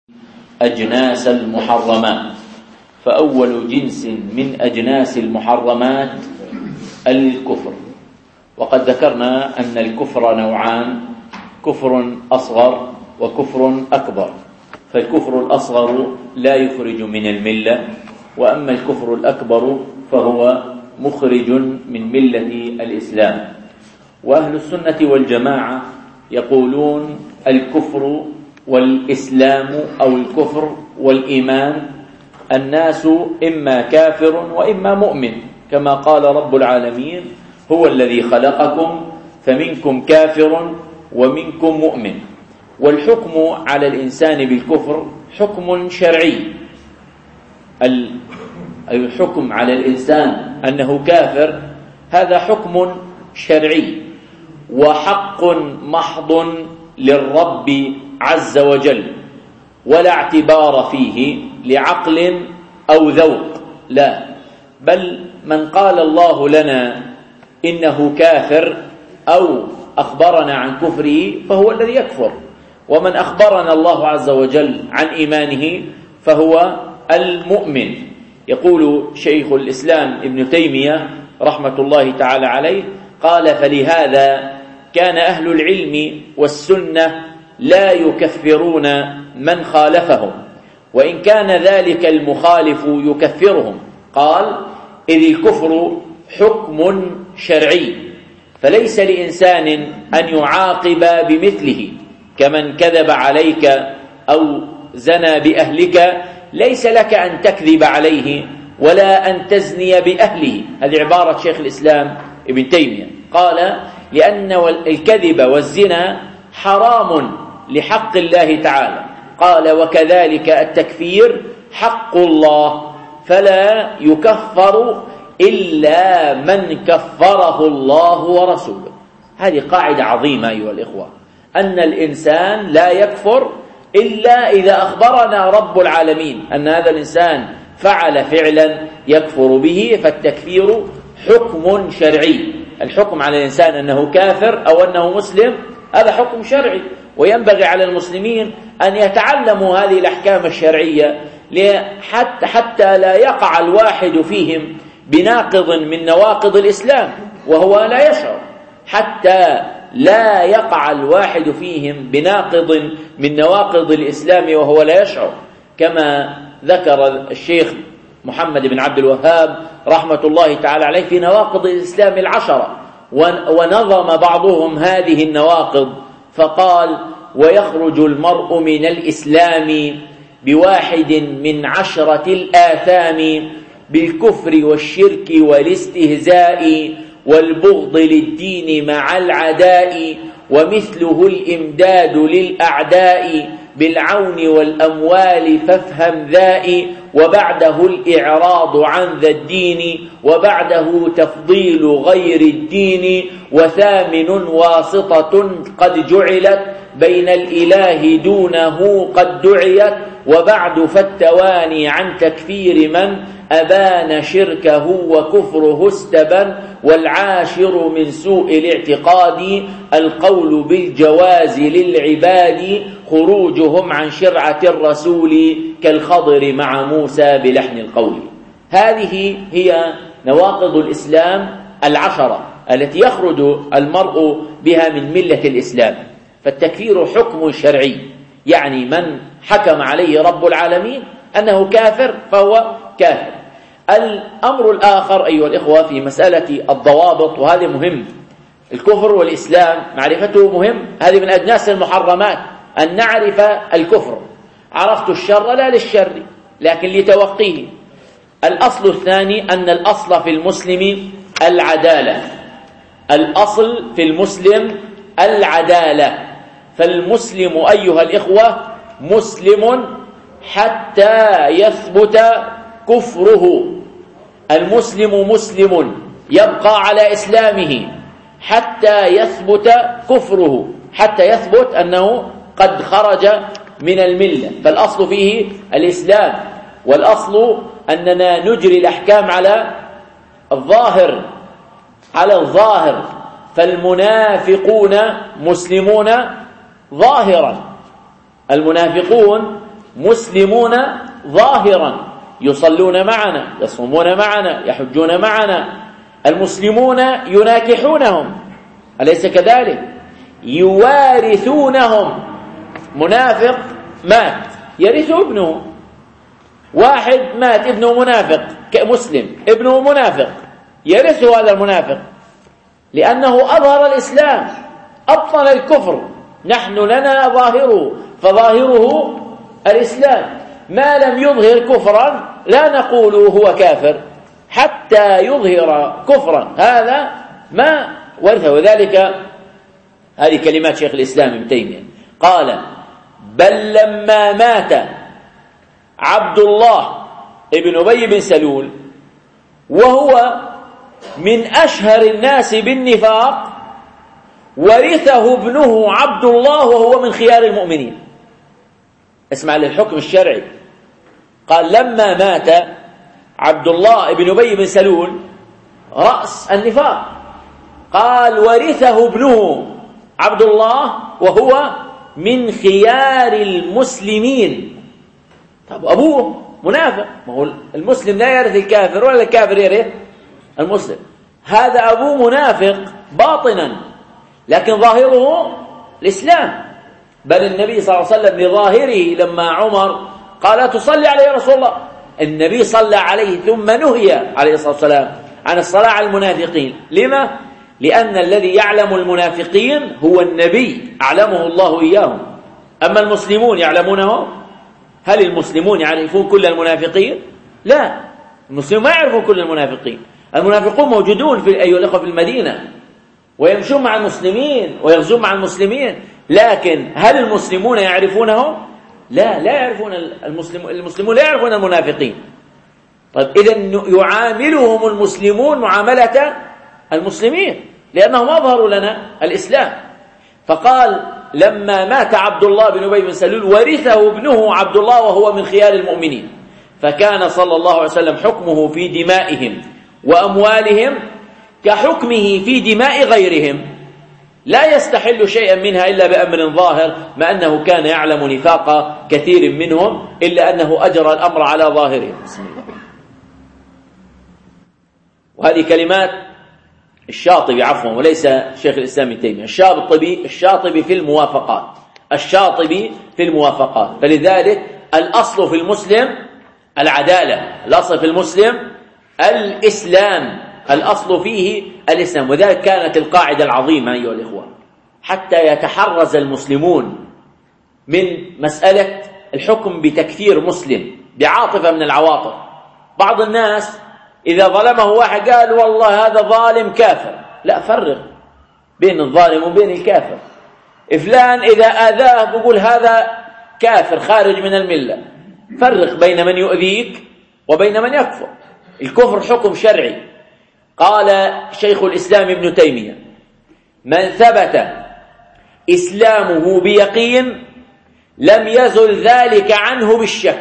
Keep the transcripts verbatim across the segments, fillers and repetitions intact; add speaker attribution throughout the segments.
Speaker 1: أجناس المحرمات. فأول جنس من أجناس المحرمات الكفر، وقد ذكرنا أن الكفر نوعان: كفر أصغر وكفر أكبر. فالكفر الأصغر لا يخرج من الملة، وأما الكفر الأكبر فهو مخرج من ملة الإسلام. وأهل السنة والجماعة يقولون الكفر والإسلام أو الكفر والإيمان الناس إما كافر وإما مؤمن، كما قال رب العالمين: هو الذي خلقكم فمنكم كافر ومنكم مؤمن. والحكم على الإنسان بالكفر حكم شرعي. الحكم على الإنسان أنه كافر هذا حكم شرعي وحق محض للرب عز وجل، ولا اعتبار فيه لعقل أو ذوق، لا، بل من قال الله لنا إنه كافر أو أخبرنا عن كفره فهو الذي يكفر، ومن أخبرنا الله عز وجل عن إيمانه فهو المؤمن. يقول شيخ الإسلام ابن تيمية رحمة الله تعالى عليه قال: فلهذا كان أهل العلم والسنة لا يكفرون من خالفهم، وإن كان ذلك المخالف يكفرهم. قال: إذ الكفر حكم شرعي، فليس لإنسان أن يعاقب بمثله، كمن كذب عليك أو زنى بأهلك ليس لك أن تكذب عليه ولا أن تزني بأهله. هذه عبارة شيخ الإسلام ابن تيمية. قال: لأن الكذب والزنا حرام لحق الله تعالى. قال: وكذلك التكفير حق الله، فلا يكفر إلا من كفره الله ورسوله. هذه قاعدة عظيمة أيها الإخوة، أن الإنسان لا يكفر إلا إذا أخبرنا رب العالمين أن هذا الإنسان فعل فعلا يكفر به، فالتكفير حكم شرعي. الحكم على الإنسان أنه كافر أو أنه مسلم هذا حكم شرعي، وينبغي على المسلمين أن يتعلموا هذه الأحكام الشرعية حتى, حتى لا يقع الواحد فيهم بناقض من نواقض الإسلام وهو لا يشعر، حتى لا يقع الواحد فيهم بناقض من نواقض الإسلام وهو لا يشعر، كما ذكر الشيخ محمد بن عبد الوهاب رحمة الله تعالى عليه في نواقض الإسلام العشرة، ونظم بعضهم هذه النواقض فقال: ويخرج المرء من الإسلام بواحد من عشرة الآثام: بالكفر والشرك والاستهزاء والبغض للدين مع العداء، ومثله الإمداد للأعداء بالعون والأموال فافهم ذائي، وبعده الإعراض عن ذا الدين، وبعده تفضيل غير الدين، وثامن واسطة قد جعلت بين الإله دونه قد دعيت، وبعد فالتواني عن تكفير من أبان شركه وكفره استبن، والعاشر من سوء الاعتقاد القول بالجواز للعباد، خروجهم عن شرعة الرسول كالخضر مع موسى بلحن القول. هذه هي نواقض الإسلام العشرة التي يخرج المرء بها من ملة الإسلام. فالتكفير حكم شرعي، يعني من حكم عليه رب العالمين أنه كافر فهو كافر. الأمر الآخر أيها الإخوة في مسألة الضوابط، وهذا مهم، الكفر والإسلام معرفته مهم، هذه من أجناس المحرمات أن نعرف الكفر. عرفت الشر لا للشر لكن لتوقيه. الأصل الثاني أن الأصل في المسلم العدالة، الأصل في المسلم العدالة. فالمسلم أيها الإخوة مسلم حتى يثبت كفره. المسلم مسلم يبقى على إسلامه حتى يثبت كفره، حتى يثبت أنه قد خرج من الملة. فالأصل فيه الإسلام، والأصل أننا نجري الأحكام على الظاهر على الظاهر فالمنافقون مسلمون ظاهرا، المنافقون مسلمون ظاهرا، يصلون معنا، يصومون معنا، يحجون معنا. المسلمون يناكحونهم، أليس كذلك؟ يوارثونهم. منافق مات يرث ابنه، واحد مات ابنه منافق كمسلم، ابنه منافق، يرثه هذا المنافق لأنه أظهر الإسلام، أبطل الكفر. نحن لنا ظاهره، فظاهره الإسلام. ما لم يظهر كفرا لا نقول هو كافر حتى يظهر كفرا، هذا ما ورثه. وذلك هذه كلمات شيخ الإسلام ابن تيمية، قال: بل لما مات عبد الله ابن أبي بن سلول وهو من أشهر الناس بالنفاق، ورثه ابنه عبد الله وهو من خيار المؤمنين. اسمع للحكم الشرعي، قال: لما مات عبد الله ابن أبي بن سلول رأس النفاق، قال: ورثه ابنه عبد الله وهو من خيار المسلمين. طب أبوه منافق، ما هو المسلم لا يرث الكافر ولا الكافر يرث المسلم. هذا أبوه منافق باطنا لكن ظاهره الإسلام. بل النبي صلى الله عليه وسلم لظاهره لما عمر قال: تصلي عليه يا رسول الله، النبي صلى عليه ثم نهي عليه الصلاة والسلام عن الصلاة على المنافقين. لما؟ لأن الذي يعلم المنافقين هو النبي، أعلمه الله إياهم. أما المسلمون يعلمونه؟ هل المسلمون يعرفون كل المنافقين؟ لا، المسلمون ما يعرفون كل المنافقين. المنافقون موجودون في أيها الأخوة في المدينة ويمشون مع المسلمين ويغزون مع المسلمين، لكن هل المسلمون يعرفونهم؟ لا، لا يعرفون المسلمون. المسلمون لا يعرفون المنافقين. طيب إذن يعاملهم المسلمون معاملة المسلمين لأنهم أظهروا لنا الإسلام. فقال: لما مات عبد الله بن أبي بن سلول ورثه ابنه عبد الله وهو من خيار المؤمنين. فكان صلى الله عليه وسلم حكمه في دمائهم وأموالهم كحكمه في دماء غيرهم، لا يستحل شيئا منها إلا بأمر ظاهر، ما أنه كان يعلم نفاق كثير منهم إلا أنه أجرى الأمر على ظاهره. وهذه كلمات الشاطبي، عفوا وليس شيخ الإسلام ابن تيمية، الشاطبي الشاطبي في الموافقات، الشاطبي في الموافقات. فلذلك الأصل في المسلم العدالة، الأصل في المسلم الإسلام، الأصل فيه الإسلام. وذلك كانت القاعدة العظيمة أيها الإخوة، حتى يتحرز المسلمون من مسألة الحكم بتكفير مسلم بعاطفة من العواطف. بعض الناس إذا ظلمه واحد قال: والله هذا ظالم كافر. لا، فرق بين الظالم وبين الكافر. فلان إذا آذاه بقول هذا كافر خارج من الملة. فرق بين من يؤذيك وبين من يكفر. الكفر حكم شرعي. قال شيخ الإسلام ابن تيمية: من ثبت إسلامه بيقين لم يزل ذلك عنه بالشك.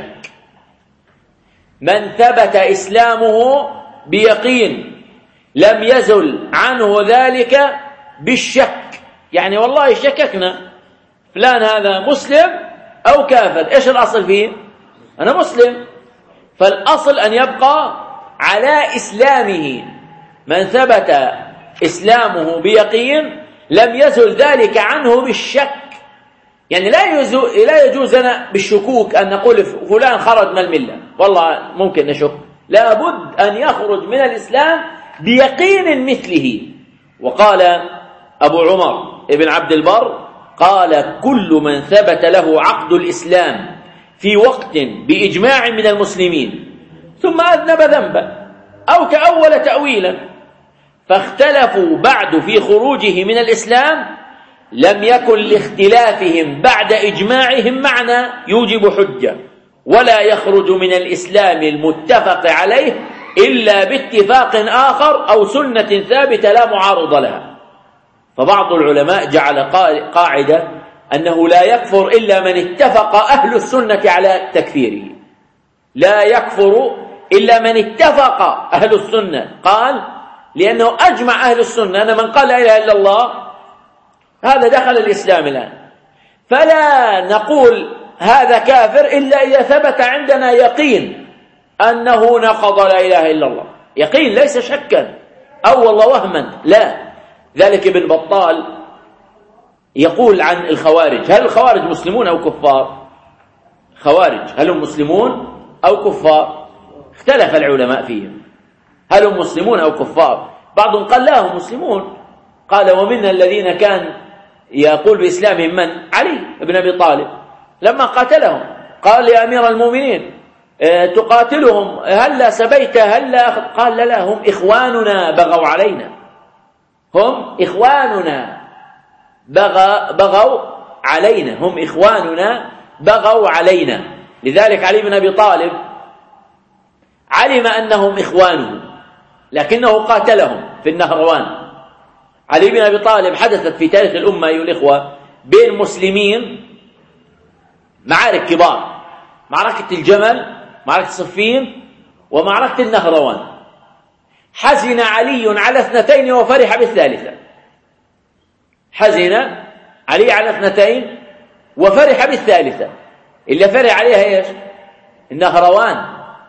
Speaker 1: من ثبت إسلامه بيقين لم يزل عنه ذلك بالشك، يعني والله شككنا فلان هذا مسلم أو كافر، إيش الأصل فيه؟ أنا مسلم، فالأصل أن يبقى على إسلامه. من ثبت إسلامه بيقين لم يزل ذلك عنه بالشك، يعني لا يجوز لا يجوز لنا بالشكوك أن نقول فلان خرج من الملة، والله ممكن نشك، لابد أن يخرج من الإسلام بيقين مثله. وقال أبو عمر ابن عبد البر قال: كل من ثبت له عقد الإسلام في وقت بإجماع من المسلمين ثم أذنب ذنبا أو تأول تأويلا فاختلفوا بعد في خروجه من الإسلام لم يكن لاختلافهم بعد إجماعهم معنى يوجب حجة، ولا يخرج من الإسلام المتفق عليه إلا باتفاق آخر أو سنة ثابتة لا معارض لها. فبعض العلماء جعل قاعدة أنه لا يكفر إلا من اتفق أهل السنة على تكفيره، لا يكفر إلا من اتفق أهل السنة. قال لأنه أجمع أهل السنة أن من قال لا إله إلا الله هذا دخل الإسلام الآن، فلا نقول هذا كافر إلا إذا ثبت عندنا يقين أنه نقض لا إله إلا الله، يقين ليس شكا أو والله وهما، لا. ذلك ابن بطال يقول عن الخوارج: هل الخوارج مسلمون أو كفار؟ خوارج هل هم مسلمون أو كفار؟ اختلف العلماء فيهم، هل هم مسلمون أو كفار؟ بعضهم قال لا هم مسلمون، قال ومن الذين كان يقول بإسلامهم من؟ علي بن أبي طالب لما قاتلهم قال يا أمير المؤمنين تقاتلهم هلا سبيت هلا، قال لا لا هم إخواننا بغوا علينا، هم إخواننا بغى بغوا علينا، هم إخواننا بغوا علينا. لذلك علي بن أبي طالب علم أنهم إخوانه لكنه قاتلهم في النهروان. علي بن أبي طالب حدثت في تاريخ الأمة أيها الإخوة بين المسلمين معارك كبار، معركة الجمل، معركة صفين، ومعركة النهروان. حزن علي على اثنتين وفرح بالثالثة، حزن علي على اثنتين وفرح بالثالثة، اللي فرح عليها ايش؟ النهروان،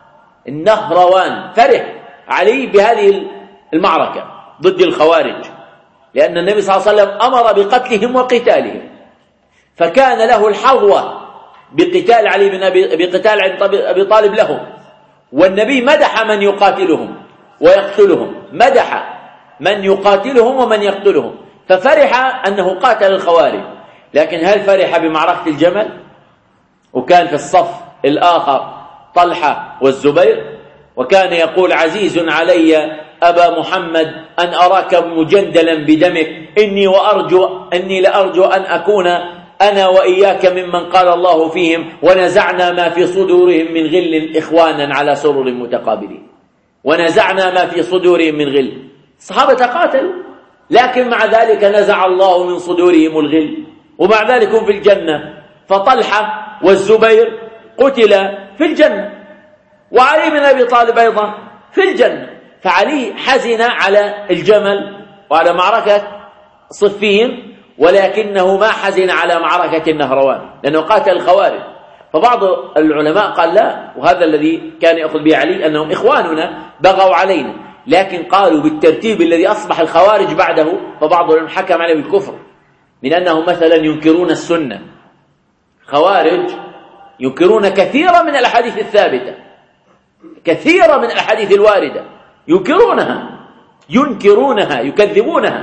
Speaker 1: النهروان فرح علي بهذه المعركة ضد الخوارج، لأن النبي صلى الله عليه وسلم أمر بقتلهم وقتالهم، فكان له الحظوة بقتال علي بن أبي بقتال أبي طالب لهم، والنبي مدح من يقاتلهم ويقتلهم، مدح من يقاتلهم ومن يقتلهم، ففرح أنه قاتل الخوارج. لكن هل فرح بمعركة الجمل وكان في الصف الآخر طلحة والزبير، وكان يقول عزيز علي أبا محمد أن أراك مجندلا بدمك، إني وأرجو إني لأرجو أن أكون أنا وإياك ممن قال الله فيهم ونزعنا ما في صدورهم من غل إخوانا على سرر متقابلين، ونزعنا ما في صدورهم من غل. الصحابة تقاتلوا لكن مع ذلك نزع الله من صدورهم الغل، ومع ذلك هم في الجنة. فطلحة والزبير قتل في الجنة، وعلي بن أبي طالب أيضا في الجنة. فعلي حزن على الجمل وعلى معركة صفين، ولكنه ما حزن على معركة النهروان لأنه قاتل الخوارج. فبعض العلماء قال لا، وهذا الذي كان يأخذ به علي أنهم إخواننا بغوا علينا، لكن قالوا بالترتيب الذي أصبح الخوارج بعده، فبعضهم حكم عليه بالكفر من أنهم مثلا ينكرون السنة. خوارج ينكرون كثيرا من الأحاديث الثابتة، كثيرا من الأحاديث الواردة ينكرونها ينكرونها يكذبونها،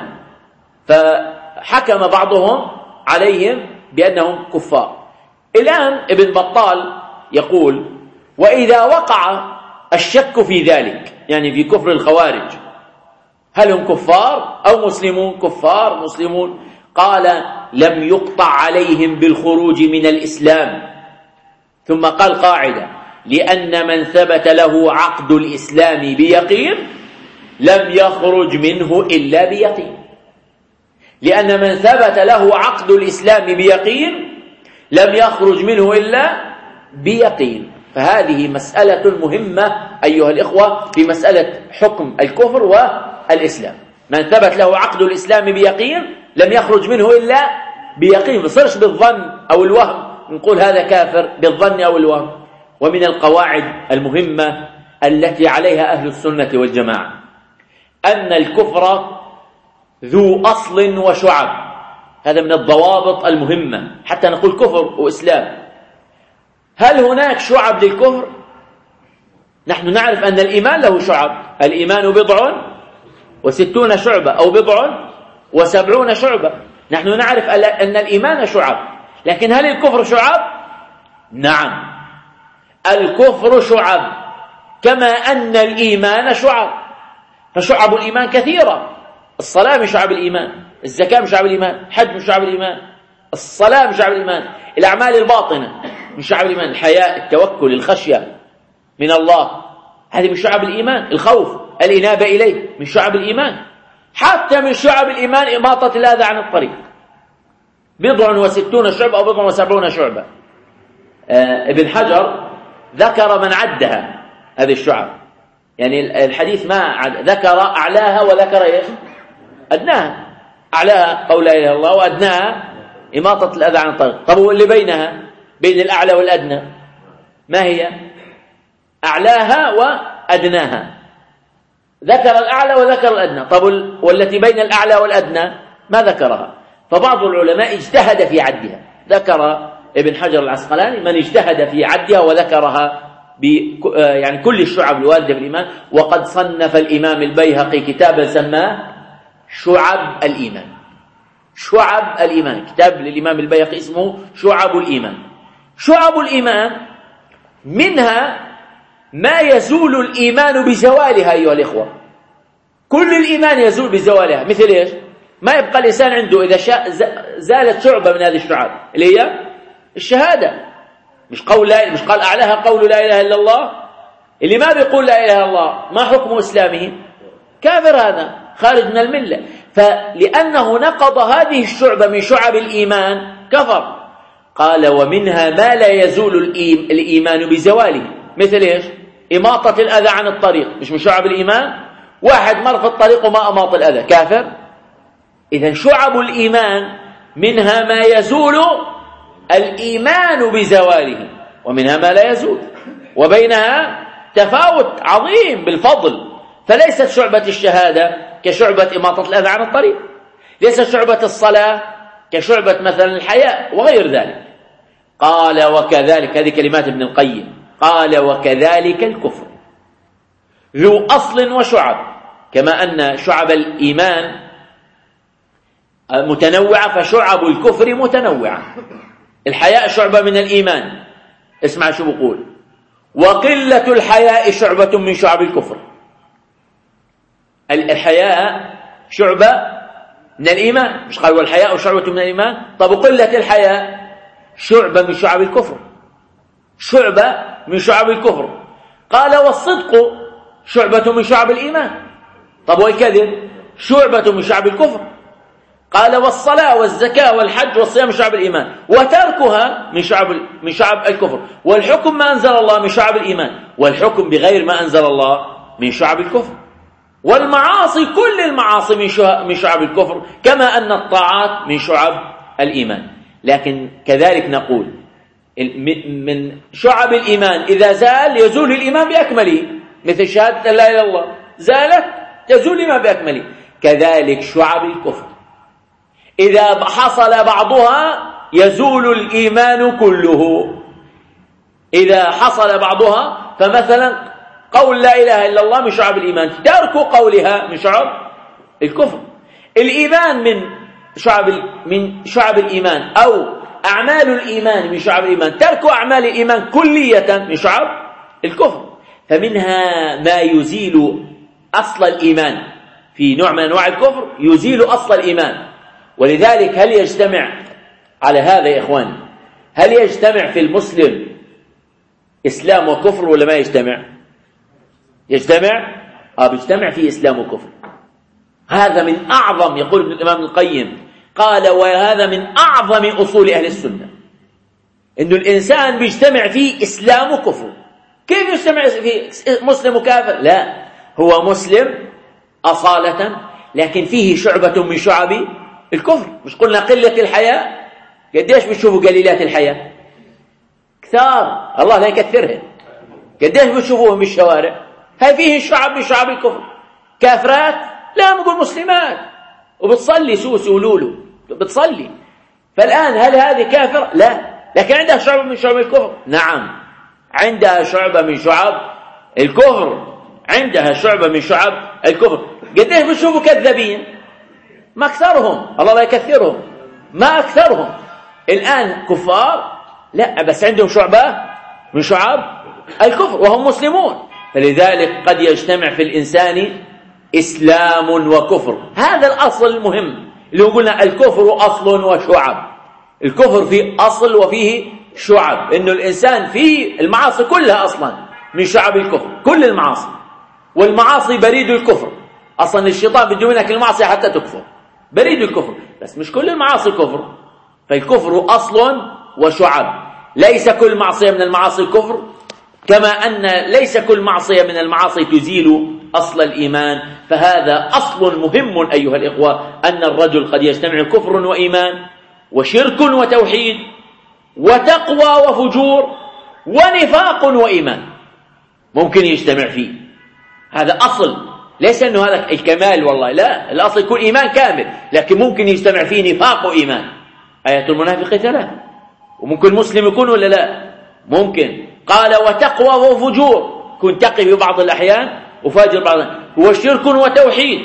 Speaker 1: فحكم بعضهم عليهم بأنهم كفار. الآن ابن بطال يقول وإذا وقع الشك في ذلك، يعني في كفر الخوارج، هل هم كفار أو مسلمون؟ كفار مسلمون. قال لم يقطع عليهم بالخروج من الإسلام. ثم قال قاعدة: لأن من ثبت له عقد الإسلام بيقين لم يخرج منه إلا بيقين. لأن من ثبت له عقد الإسلام بيقين لم يخرج منه إلا بيقين. فهذه مسألة مهمة أيها الإخوة في مسألة حكم الكفر والإسلام. من ثبت له عقد الإسلام بيقين لم يخرج منه إلا بيقين، ما يصيرش بالظن أو الوهم نقول هذا كافر بالظن أو الوهم. ومن القواعد المهمة التي عليها أهل السنة والجماعة أن الكفر ذو أصل وشعب، هذا من الضوابط المهمة حتى نقول كفر وإسلام. هل هناك شعب للكفر؟ نحن نعرف أن الإيمان له شعب، الإيمان بضع وستون شعبة أو بضع وسبعون شعبة. نحن نعرف أن الإيمان شعب، لكن هل الكفر شعب؟ نعم، الكفر شعب كما أن الإيمان شعب. فشعب الإيمان كثيرة، الصلاة من شعب الإيمان، الزكاة من شعب الإيمان، الحج من شعب الإيمان، الصلاة من شعب الإيمان، الأعمال الباطنة من شعب الإيمان، الحياء، التوكل، الخشية من الله، هذه من شعب الإيمان، الخوف، الإنابة إليه من شعب الإيمان. حتى من شعب الإيمان إماطة الأذى عن الطريق، بضع وستون شعبة أو بضع وسبعون شعبة. آه ابن حجر ذكر من عدها هذه الشعب، يعني الحديث ما عد، ذكر أعلاها وذكر إيش؟ أدناها. أعلاها قول لا إله إلا الله، وأدناها إماطة الأذى عن الطريق. طب واللي بينها بين الأعلى والأدنى؟ ما هي؟ أعلاها وأدناها. ذكر الأعلى وذكر الأدنى. طب والتي بين الأعلى والأدنى ما ذكرها. فبعض العلماء اجتهد في عدها، ذكر ابن حجر العسقلاني من اجتهد في عدها وذكرها ب يعني كل الشعب الواردة بالإيمان. وقد صنف الإمام البيهقي كتابا سماه شعب الإيمان. شعب الإيمان، كتاب للإمام البيهقي اسمه شعب الإيمان. شعب الإيمان منها ما يزول الإيمان بزوالها أيها الإخوة. كل الإيمان يزول بزوالها. مثل إيش؟ ما يبقى الإنسان عنده إذا شاء زالت شعبة من هذه الشعب اللي هي الشهادة. مش قول لا مش قال أعلاها قول لا إله إلا الله. اللي ما بيقول لا إله إلا الله ما حكم إسلامه؟ كافر، هذا خارج من الملة. فلأنه نقض هذه الشعبة من شعب الإيمان كفر. قال ومنها ما لا يزول الإيمان بزواله. مثل إيش؟ إماطة الأذى عن الطريق، مش من شعب الإيمان؟ واحد مر في الطريق وما أماط الأذى، كافر. إذن شعب الإيمان منها ما يزول الإيمان بزواله ومنها ما لا يزول، وبينها تفاوت عظيم بالفضل. فليست شعبة الشهادة كشعبة إماطة الأذى عن الطريق، ليست شعبة الصلاة كشعبة مثلا الحياء وغير ذلك. قال وكذلك، هذه كلمات ابن القيم، قال وكذلك الكفر ذو أصل وشعب. كما أن شعب الإيمان متنوعة فشعب الكفر متنوعة. الحياء شعبة من الإيمان، اسمع شو بقول: وقلة الحياء شعبة من شعب الكفر. الحياء شعبة من الإيمان، مش قال والحياء شعبة من الإيمان؟ طب وقلة الحياء شعبة من شعب الكفر، شعبة من شعب الكفر. قال والصدق شعبة من شعب الإيمان. طب والكذب شعبة من شعب الكفر. قال والصلاة والزكاة والحج والصيام من شعب الإيمان، وتركها من شعب من شعب الكفر. والحكم ما أنزل الله من شعب الإيمان، والحكم بغير ما أنزل الله من شعب الكفر. والمعاصي كل المعاصي من شعب الكفر، كما أن الطاعات من شعب الإيمان. لكن كذلك نقول من شعب الإيمان إذا زال يزول الإيمان بأكمله، مثل شهادة لا إله إلا الله زالت يزول الإيمان بأكمله. كذلك شعب الكفر إذا حصل بعضها يزول الإيمان كله. إذا حصل بعضها، فمثلا قول لا إله إلا الله من شعب الإيمان، ترك قولها من شعب الكفر. الإيمان من شعب من شعب الإيمان، أو أعمال الإيمان من شعب الإيمان، ترك أعمال الإيمان كلية من شعب الكفر. فمنها ما يزيل أصل الإيمان، في نوع من أنواع الكفر يزيل أصل الإيمان. ولذلك هل يجتمع على هذا يا إخواني؟ هل يجتمع في المسلم إسلام وكفر ولا ما يجتمع؟ يجتمع؟ آه بيجتمع في إسلام وكفر. هذا من أعظم، يقول ابن الإمام القيم، قال وهذا من أعظم أصول أهل السنة، إنه الإنسان بيجتمع فيه إسلام وكفر. كيف يجتمع في مسلم وكافر؟ لا، هو مسلم أصالة لكن فيه شعبة من شعب الكفر. مش قلنا قلة الحياة؟ قديش بتشوفوا قليلات الحياة؟ كثار، الله لا يكثرها. قديش بتشوفوهم بالشوارع؟ هاي فيه شعب من شعب الكفر. كافرات؟ لا، نقول مسلمات وبتصلي سوسي ولولو بتصلي. فالآن هل هذه كافر؟ لا، لكن عندها شعبة من شعب الكفر. نعم، عندها شعبة من شعب الكفر، عندها شعبة من شعب الكفر. قديش بتشوفوا كذابين؟ ما أكثرهم، الله لا يكثرهم، ما أكثرهم. الآن كفار، لا بس عندهم شعبة من شعب الكفر وهم مسلمون. فلذلك قد يجتمع في الإنسان إسلام وكفر. هذا الأصل المهم اللي قلنا الكفر أصل وشعب. الكفر فيه أصل وفيه شعب، إنه الإنسان فيه المعاصي كلها أصلا من شعب الكفر، كل المعاصي. والمعاصي بريد الكفر، أصلا الشيطان بده منك المعصية حتى تكفر، بريد الكفر. بس مش كل المعاصي كفر، فالكفر أصل وشعب. ليس كل معصية من المعاصي كفر، كما أن ليس كل معصية من المعاصي تزيل أصل الإيمان. فهذا أصل مهم أيها الإخوة، أن الرجل قد يجتمع كفر وإيمان وشرك وتوحيد وتقوى وفجور ونفاق وإيمان، ممكن يجتمع فيه. هذا أصل، ليس أنه هذا الكمال والله، لا، الأصل يكون إيمان كامل، لكن ممكن يجتمع فيه نفاق وإيمان. آية المنافق ثلاث، وممكن مسلم يكون ولا لا؟ ممكن. قال وتقوى وفجور، كن تقي في بعض الأحيان وفاجر بعض الأحيان. هو شرك وتوحيد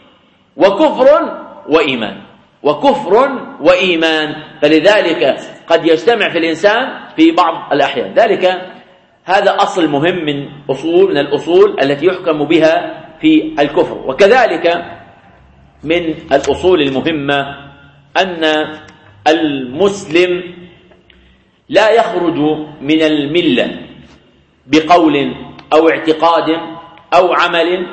Speaker 1: وكفر وإيمان، وكفر وإيمان. فلذلك قد يجتمع في الإنسان في بعض الأحيان. ذلك هذا أصل مهم من أصول من الأصول التي يحكم بها في الكفر. وكذلك من الأصول المهمة أن المسلم لا يخرج من الملة بقول أو اعتقاد أو عمل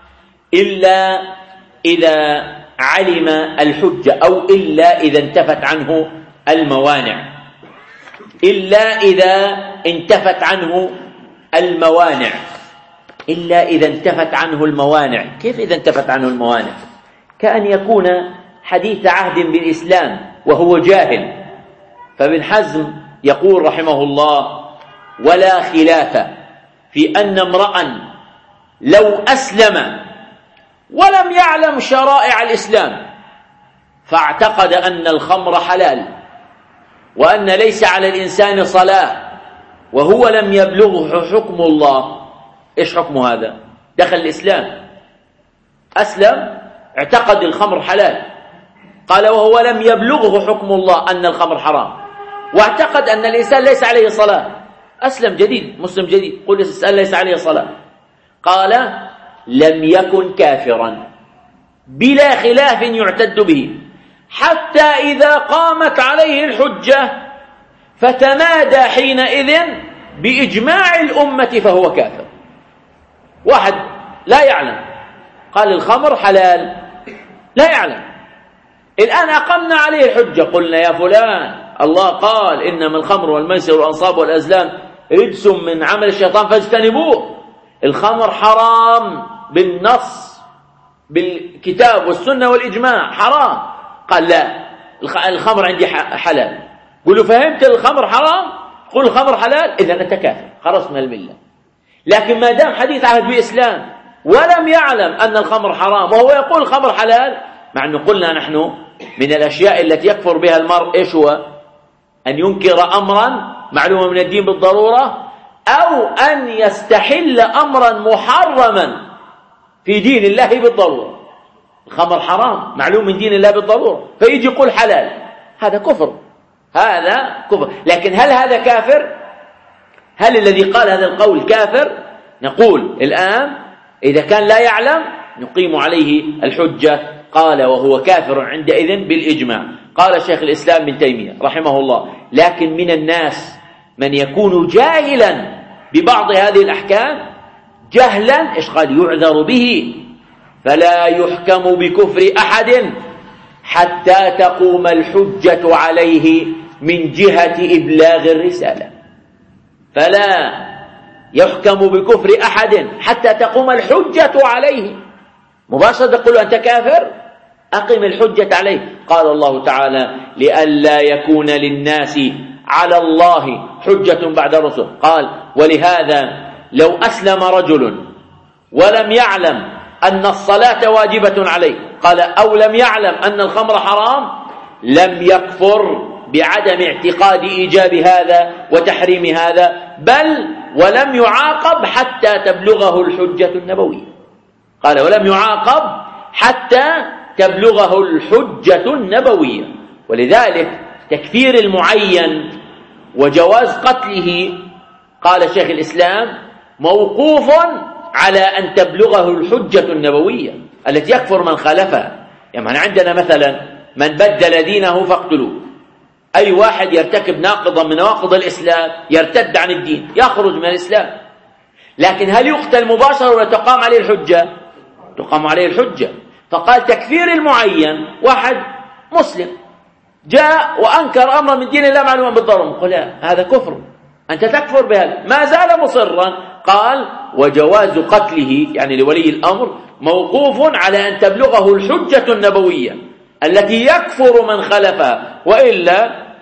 Speaker 1: إلا إذا علم الحجة، أو إلا إذا انتفت عنه الموانع، إلا إذا انتفت عنه الموانع إلا إذا انتفت عنه الموانع. كيف إذا انتفت عنه الموانع؟ كأن يكون حديث عهد بالإسلام وهو جاهل. فابن حزم يقول رحمه الله: ولا خلاف في أن امرأ لو أسلم ولم يعلم شرائع الإسلام فاعتقد أن الخمر حلال وأن ليس على الإنسان صلاة وهو لم يبلغه حكم الله. إيش حكم هذا؟ دخل الإسلام، أسلم، اعتقد الخمر حلال، قال وهو لم يبلغه حكم الله أن الخمر حرام، واعتقد أن الإنسان ليس عليه صلاة. أسلم جديد، مسلم جديد، قل الإنسان ليس عليه صلاة. قال لم يكن كافرا بلا خلاف يعتد به، حتى إذا قامت عليه الحجة فتمادى حينئذ بإجماع الأمة فهو كافر. واحد لا يعلم، قال الخمر حلال، لا يعلم، الآن أقمنا عليه الحجة، قلنا يا فلان الله قال إنما الخمر والميسر والأنصاب والأزلام رجس من عمل الشيطان فاجتنبوه، الخمر حرام بالنص بالكتاب والسنة والإجماع حرام. قال لا، الخمر عندي حلال. قل له فهمت الخمر حرام؟ قل الخمر حلال، إذا أنت كافر، خرجت من الملة. لكن ما دام حديث عهد بإسلام ولم يعلم أن الخمر حرام وهو يقول الخمر حلال، مع أنه قلنا نحن من الأشياء التي يكفر بها المرء إيش هو؟ أن ينكر أمرا معلوما من الدين بالضرورة، أو أن يستحل أمرا محرما في دين الله بالضرورة. الخمر حرام معلوم من دين الله بالضرورة، فيجي يقول حلال، هذا كفر، هذا كفر. لكن هل هذا كافر؟ هل الذي قال هذا القول كافر؟ نقول الآن إذا كان لا يعلم نقيم عليه الحجة، قال وهو كافر عندئذ بالإجماع. قال شيخ الإسلام ابن تيمية رحمه الله: لكن من الناس من يكون جاهلا ببعض هذه الأحكام جهلا، إيش قال؟ يعذر به، فلا يحكم بكفر أحد حتى تقوم الحجة عليه من جهة إبلاغ الرسالة. فلا يحكم بكفر أحد حتى تقوم الحجة عليه، مباشرة تقول أنت كافر، أقم الحجة عليه. قال الله تعالى: لئلا يكون للناس على الله حجة بعد الرسل. قال: ولهذا لو أسلم رجل ولم يعلم أن الصلاة واجبة عليه، قال أو لم يعلم أن الخمر حرام، لم يكفر بعدم اعتقاد إيجاب هذا وتحريم هذا، بل ولم يعاقب حتى تبلغه الحجة النبوية. قال ولم يعاقب حتى تبلغه الحجة النبوية. ولذلك تكفير المعين وجواز قتله، قال شيخ الإسلام، موقوف على أن تبلغه الحجة النبوية التي يكفر من خالفها. يعني عندنا مثلا من بدل دينه فاقتلوه، أي واحد يرتكب ناقضا من نواقض الإسلام يرتد عن الدين يخرج من الإسلام، لكن هل يقتل مباشرة ولا تقام عليه الحجة؟ تقام عليه الحجة. فقال تكفير المعين، واحد مسلم جاء وأنكر أمر من دين الله معلوما بالضرورة، قل لا هذا كفر، أنت تكفر بهذا، ما زال مصرا. قال وجواز قتله يعني لولي الأمر موقوف على أن تبلغه الحجة النبوية التي يكفر من خلفها، وإلا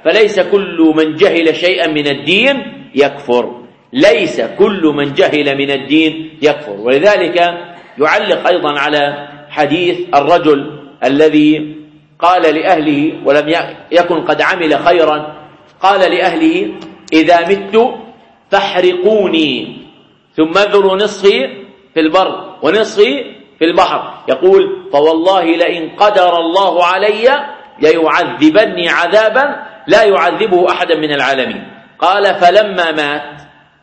Speaker 1: فليس كل من جهل شيئا من الدين يكفر، ليس كل من جهل من الدين يكفر. ولذلك يعلق أيضا على حديث الرجل الذي قال لأهله ولم يكن قد عمل خيرا، قال لأهله: إذا مت فاحرقوني ثم اذروا نصفي في البر ونصفي في البحر. يقول: فوالله لئن قدر الله علي ليعذبني عذابا لا يعذبه أحدا من العالمين. قال: فلما مات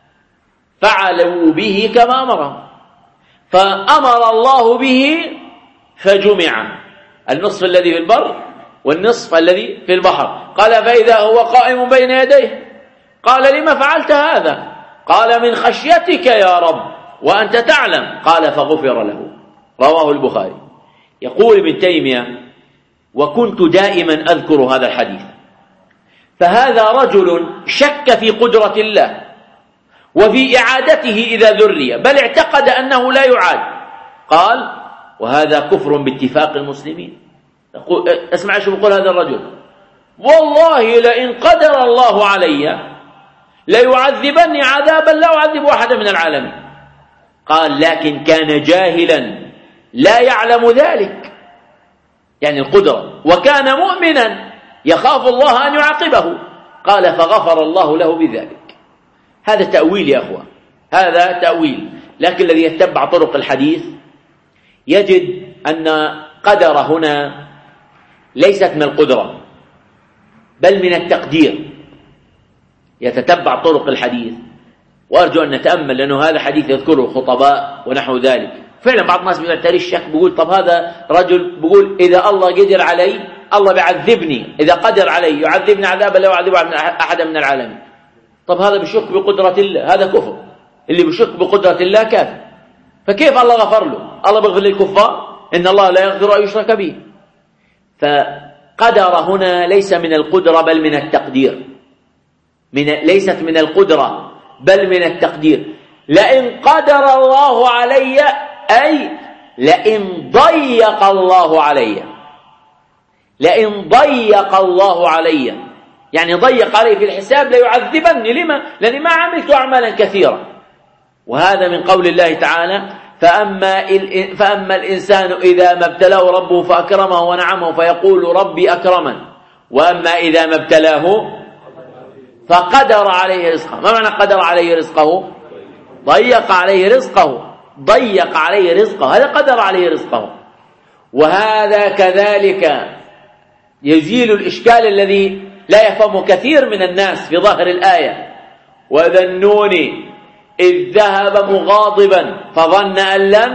Speaker 1: فعلوا به كما أمرهم، فأمر الله به فجمع النصف الذي في البر والنصف الذي في البحر. قال: فإذا هو قائم بين يديه قال: لما فعلت هذا؟ قال: من خشيتك يا رب وأنت تعلم. قال: فغفر له. رواه البخاري. يقول ابن تيمية: وكنت دائما أذكر هذا الحديث، فهذا رجل شك في قدرة الله وفي إعادته إذا ذري، بل اعتقد أنه لا يعاد. قال: وهذا كفر باتفاق المسلمين. اسمع شو يقول هذا الرجل: والله لئن قدر الله علي ليعذبني عذابا لا أعذب أحدا من العالمين. قال: لكن كان جاهلا لا يعلم ذلك، يعني القدرة، وكان مؤمنا يخاف الله أن يعاقبه. قال: فغفر الله له بذلك. هذا تأويل يا أخوان، هذا تأويل. لكن الذي يتبع طرق الحديث يجد أن قدر هنا ليست من القدرة بل من التقدير. يتتبع طرق الحديث، وأرجو أن نتأمل، لأنه هذا حديث يذكره الخطباء ونحو ذلك. فعلا بعض الناس بيعتري الشك، بيقول: طب هذا رجل بيقول إذا الله قدر علي الله بيعذبني، إذا قدر علي يعذبني عذابا لا يعذب أحدا من العالمين. طب هذا بيشك بقدرة الله، هذا كفر. اللي بيشك بقدرة الله كافر. فكيف الله غفر له؟ الله بيغفر للكفار؟ إن الله لا يغفر أن يشرك به. فقدر هنا ليس من القدرة بل من التقدير، من ليست من القدرة بل من التقدير. لئن قدر الله علي أي لئن ضيق الله علي، لئن ضيق الله علي يعني ضيق علي في الحساب ليعذبني. لما؟ لأني ما عملت أعمالا كثيرة. وهذا من قول الله تعالى: فأما, فأما الإنسان إذا ما ابتلاه ربه فأكرمه ونعمه فيقول ربي أكرمن، وأما إذا ما ابتلاه فقدر عليه رزقه. ما معنى قدر عليه رزقه؟ ضيق عليه رزقه، ضيق عليه رزقه، هذا قدر عليه رزقه. وهذا كذلك يزيل الإشكال الذي لا يفهمه كثير من الناس في ظاهر الآية: وذا النون إذ ذهب مغاضبا فظن أن لن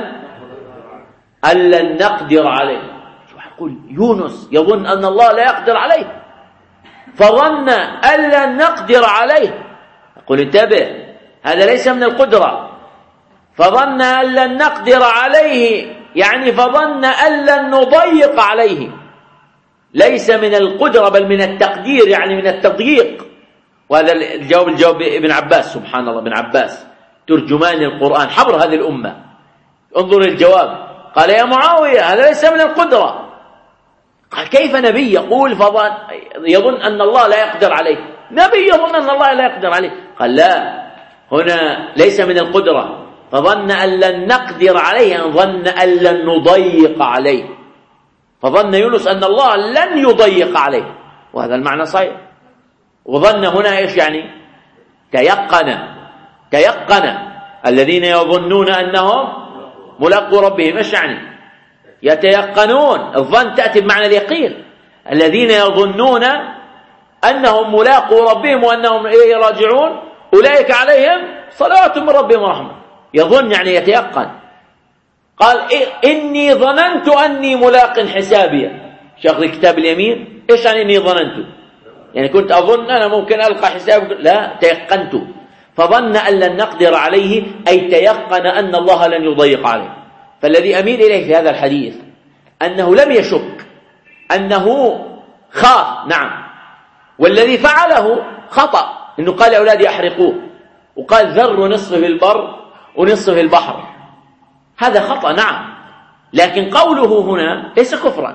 Speaker 1: أن لن نقدر عليه. شو يقول يونس؟ يظن أن الله لا يقدر عليه، فظن أن لن نقدر عليه. يقول انتبه، هذا ليس من القدرة. فظن أن لن نقدر عليه يعني فظن أن لن نضيق عليه، ليس من القدرة بل من التقدير، يعني من التضييق. وهذا الجواب الجواب ابن عباس، سبحان الله، ابن عباس ترجمان القرآن حبر هذه الأمة. انظر الجواب، قال: يا معاوية هذا ليس من القدرة. قال: كيف نبي يقول فظن يظن أن الله لا يقدر عليه؟ نبي يظن أن الله لا يقدر عليه. قال: لا، هنا ليس من القدرة. فظن أن لن نقدر عليه يعني ظن أن لن نضيق عليه، فظن يونس أن الله لن يضيق عليه، وهذا المعنى صحيح. وظن هنا إيش يعني؟ تيقن، تيقن. الذين يظنون أنهم ملاقو ربهم، إيش يعني؟ يتيقنون. الظن تأتي بمعنى اليقين. الذين يظنون أنهم ملاقو ربهم وأنهم إليه راجعون أولئك عليهم صلوات من ربهم ورحمة. يظن يعني يتيقن. قال: إني ظننت أني ملاق حسابي. شغل كتاب اليمين، إيش يعني إني ظننت؟ يعني كنت أظن أنا ممكن ألقى حساب، لا، تيقنت. فظن أن لن نقدر عليه أي تيقن أن الله لن يضيق عليه. فالذي أميل إليه في هذا الحديث أنه لم يشك، أنه خاف، نعم، والذي فعله خطأ، إنه قال يا أولادي أحرقوه، وقال ذروا نصف في البر ونصف في البحر. هذا خطأ، نعم، لكن قوله هنا ليس كفرا.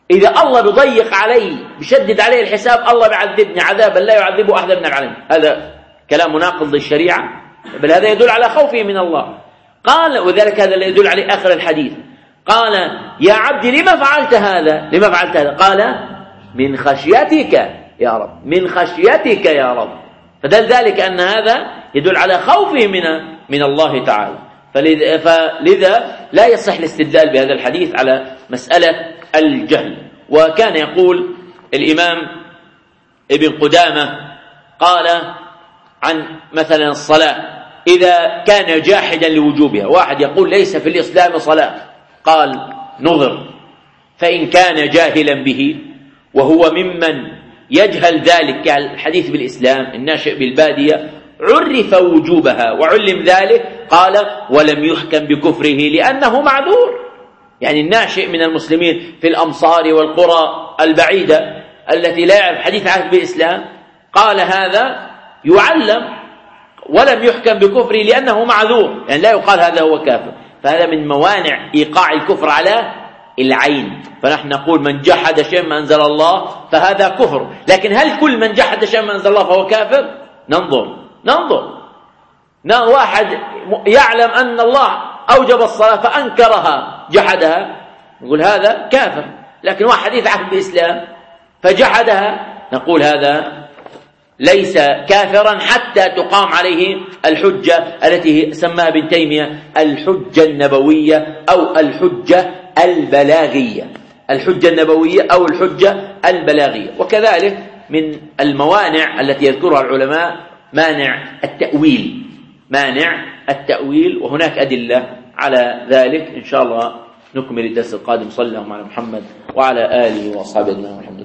Speaker 1: إذا الله بيضيق علي بشدد عليه الحساب الله بيعذبني عذابا لا يعذبه أحد من العالمين. هذا كلام مناقض للشريعة، بل هذا يدل على خوفه من الله. قال وذلك هذا اللي يدل عليه آخر الحديث، قال يا عبدي لما فعلت هذا؟ لما فعلت هذا؟ قال من خشيتك يا رب، من خشيتك يا رب. فدل ذلك أن هذا يدل على خوفه من من الله تعالى. فلذا لا يصح الاستدلال بهذا الحديث على مسألة الجهل. وكان يقول الإمام ابن قدامة قال عن مثلا الصلاة إذا كان جاحدا لوجوبها، واحد يقول ليس في الإسلام صلاة، قال نظر، فإن كان جاهلا به وهو ممن يجهل ذلك كالحديث بالإسلام الناشئ بالبادية عرف وجوبها وعلم ذلك، قال ولم يحكم بكفره لأنه معذور. يعني الناشئ من المسلمين في الأمصار والقرى البعيدة التي لا يعرف حديث عهد بالإسلام قال هذا يعلم ولم يحكم بكفره لأنه معذور، يعني لا يقال هذا هو كافر. فهذا من موانع إيقاع الكفر على العين. فنحن نقول من جحد شيئا ما أنزل الله فهذا كفر، لكن هل كل من جحد شيئا ما أنزل الله فهو كافر؟ ننظر ننظر واحد يعلم أن الله أوجب الصلاة فأنكرها جحدها نقول هذا كافر، لكن واحد حديث عهد بالإسلام فجحدها نقول هذا ليس كافرا حتى تقام عليه الحجة التي سماها ابن تيمية الحجة النبوية أو الحجة البلاغية، الحجة النبوية أو الحجة البلاغية. وكذلك من الموانع التي يذكرها العلماء مانع التأويل، مانع التأويل، وهناك أدلة على ذلك. إن شاء الله نكمل الدرس القادم. صلى الله على محمد وعلى آله وأصحابه أجمعين.